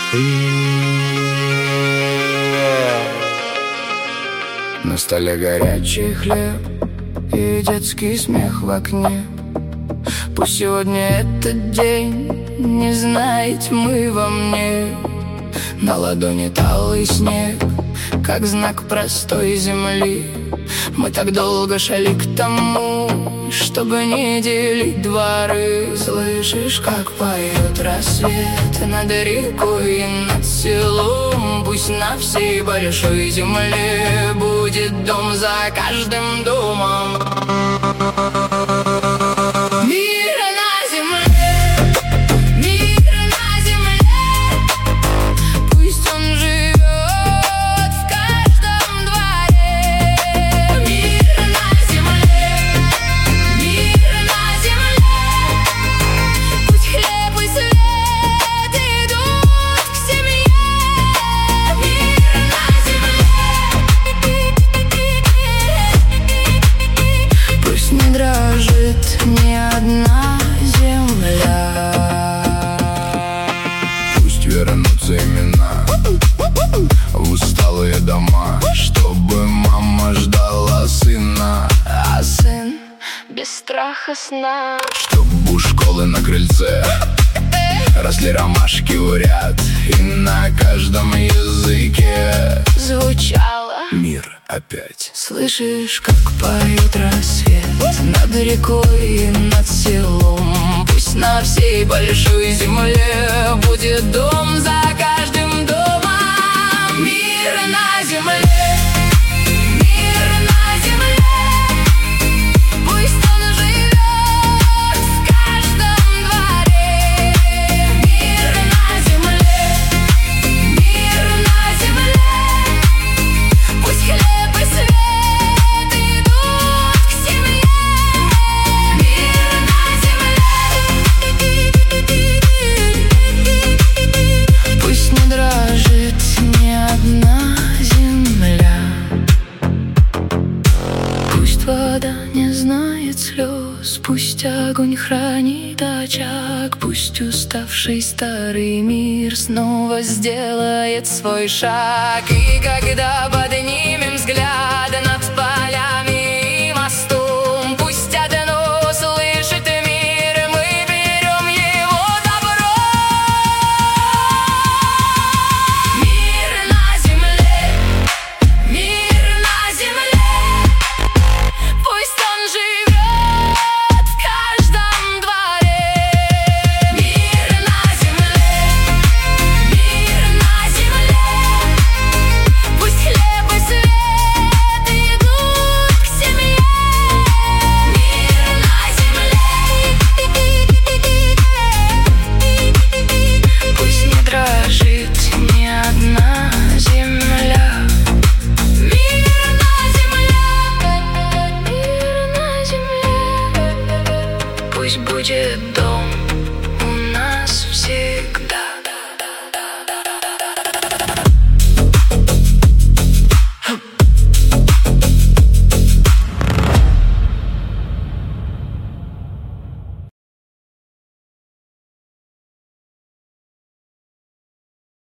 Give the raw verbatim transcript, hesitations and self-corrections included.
На столе горячий хлеб и детский смех в окне. Пусть сегодня этот день не знает тьмы во мне. На ладони талый снег, как знак простой земли. Мы так долго шли к тому, чтобы не делить дворы. Слышишь, как поет рассвет над рекой и над селом? Пусть на всей большой земле будет дом за каждым домом. Мир на земле, мир на земле, пусть он живет в каждом дворе. Мир на земле, мир на земле, пусть хлеб и свет идут к семье. Мир на земле, пусть не дрожит ни одна земля. Пусть вернутся имена в усталые дома, чтобы мама ждала сына, а сын без страха сна. Чтоб у школы на крыльце росли ромашки в ряд, и на каждом языке звучало мир опять. Слышишь, как поет рассвет над рекой и над селом? Пусть на всей большой земле будет дом за каждым домом. Мир на земле, мир на земле, пусть он живет в каждом дворе. Мир на земле, мир на земле, пусть хлеб и свет идут к семье. Мир на земле, пусть не дрожит ни одна земля. Пусть вода не знает слез, пусть огонь хранит очаг, пусть уставший старый мир снова сделает свой шаг. И когда поднимем взгляд